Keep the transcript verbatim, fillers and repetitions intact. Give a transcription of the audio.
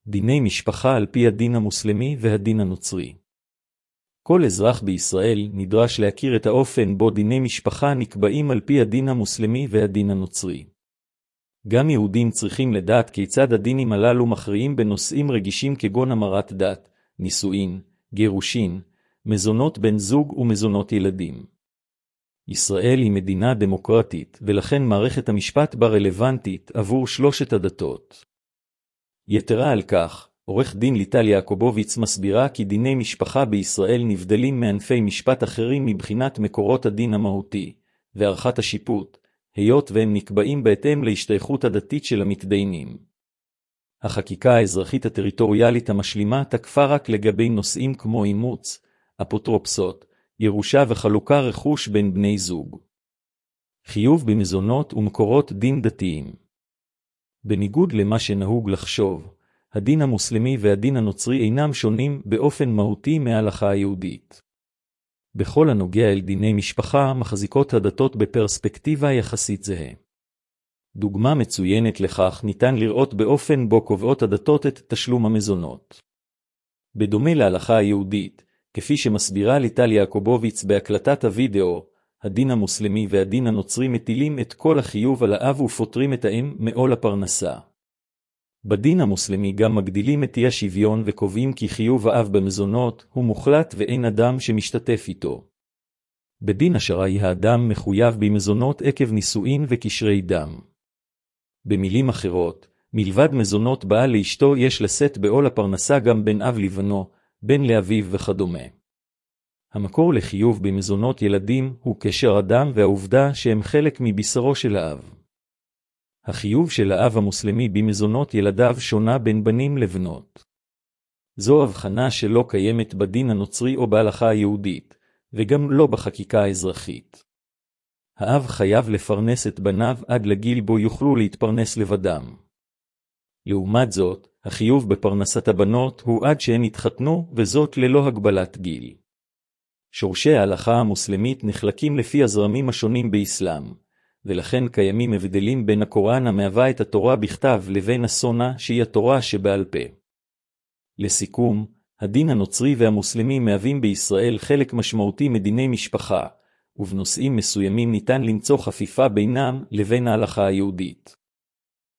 דיני משפחה על פי הדין המוסלמי והדין הנוצרי. כל אזרח בישראל נדרש להכיר את האופן בו דיני משפחה נקבעים על פי הדין המוסלמי והדין הנוצרי. גם יהודים צריכים לדעת כיצד הדינים הללו מכריעים בנושאים רגישים כגון המרת דת, נישואין, גירושין, מזונות בן זוג ומזונות ילדים. ישראל היא מדינה דמוקרטית, ולכן מערכת המשפט בה רלוונטית עבור שלושת הדתות. יתרה על כך, עורך דין ליטל יעקובוביץ מסבירה כי דיני משפחה בישראל נבדלים מענפי משפט אחרים מבחינת מקורות הדין המהותי, וערכת השיפוט, היות והם נקבעים בהתאם להשתייכות הדתית של המתדיינים. החקיקה האזרחית הטריטוריאלית המשלימה תקפה רק לגבי נושאים כמו אימוץ, אפוטרופסות, ירושה וחלוקה רכוש בין בני זוג. חיוב במזונות ומקורות דין דתיים. בניגוד למה שנהוג לחשוב, הדין המוסלמי והדין הנוצרי אינם שונים באופן מהותי מההלכה היהודית. בכל הנוגע אל דיני משפחה מחזיקות הדתות בפרספקטיבה יחסית זהה. דוגמה מצוינת לכך ניתן לראות באופן בו קובעות הדתות את תשלום המזונות. בדומה להלכה היהודית, כפי שמסבירה ליטל יעקובוביץ בהקלטת הוידאו, הדין המוסלמי והדין הנוצרי מטילים את כל החיוב על האב ופותרים את האם מעול הפרנסה. בדין המוסלמי גם מגדילים את אי השוויון וקובעים כי חיוב האב במזונות הוא מוחלט ואין אדם שמשתתף איתו. בדין השרעי האדם מחויב במזונות עקב נישואין וקשרי דם. במילים אחרות, מלבד מזונות בעל לאשתו יש לשאת בעול הפרנסה גם בין אב לבנו, בן לאביו וכדומה. המקור לחיוב במזונות ילדים הוא קשר הדם והעובדה שהם חלק מבשרו של האב. החיוב של האב המוסלמי במזונות ילדיו שונה בין בנים לבנות. זו הבחנה שלא קיימת בדין הנוצרי או בהלכה היהודית, וגם לא בחקיקה האזרחית. האב חייב לפרנס את בניו עד לגיל בו יוכלו להתפרנס לבדם. לעומת זאת, החיוב בפרנסת הבנות הוא עד שהן התחתנו, וזאת ללא הגבלת גיל. שורשי ההלכה המוסלמית נחלקים לפי הזרמים השונים באסלאם, ולכן קיימים הבדלים בין הקוראן המהווה את התורה בכתב לבין הסונה שהיא התורה שבעל פה. לסיכום, הדין הנוצרי והמוסלמי מהווים בישראל חלק משמעותי מדיני משפחה, ובנושאים מסוימים ניתן למצוא חפיפה בינם לבין ההלכה היהודית.